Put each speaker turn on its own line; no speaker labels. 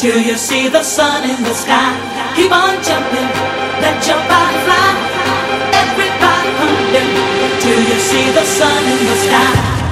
till you see the sun in the sky. Keep on jumping, let your body fly. Everybody pumping till you see the sun in the sky.